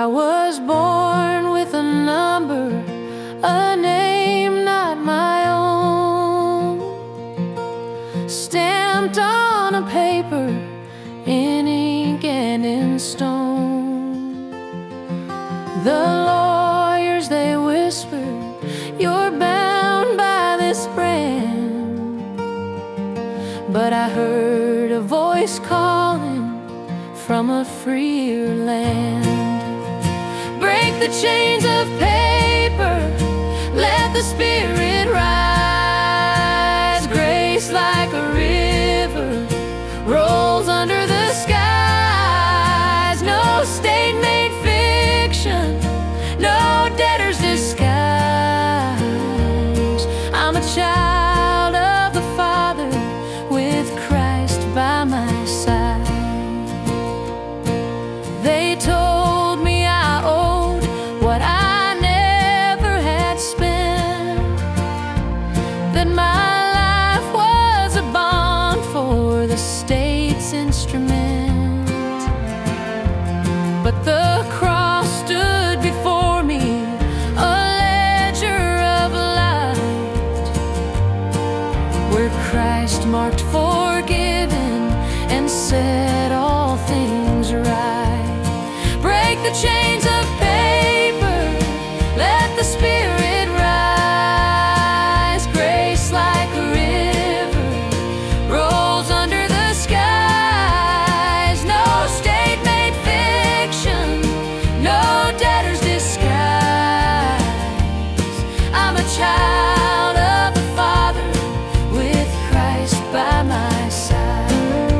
was born with a number, a name not my own, stamped on a paper, in ink and in stone. The lawyers, they whispered, "You're bound by this brand." But I heard a voice calling from a freer land. Break the chains of paper, let the Spirit rise. Grace like a river rolls under the skies. No state-made fiction, no debtor's disguise. I'm a child of the Father with Christ by my side. They told me I owed what I never had spent, that my life was a bond for the state's instrument. But the cross stood before me, a ledger of light, where Christ marked forgiven and set all things right. Break the chains of paper, let the Spirit rise. Grace like a river rolls under the skies. No state-made fiction, no debtor's disguise. I'm a child of the Father with Christ by my side.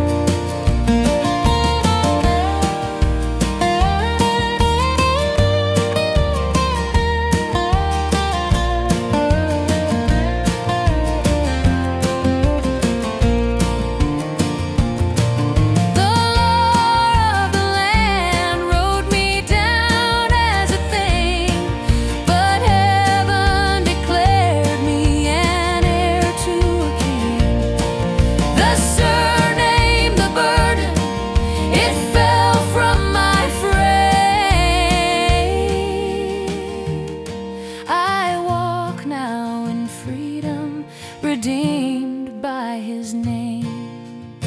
Redeemed by His name.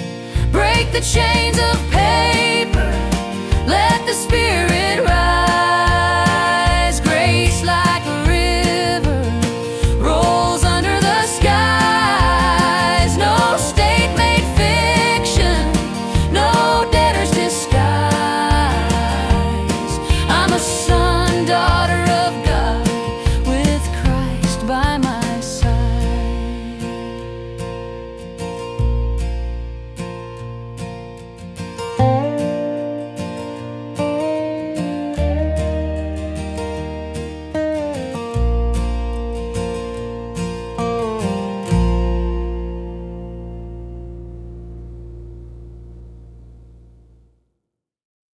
Break the chains of paper, let the Spirit rise.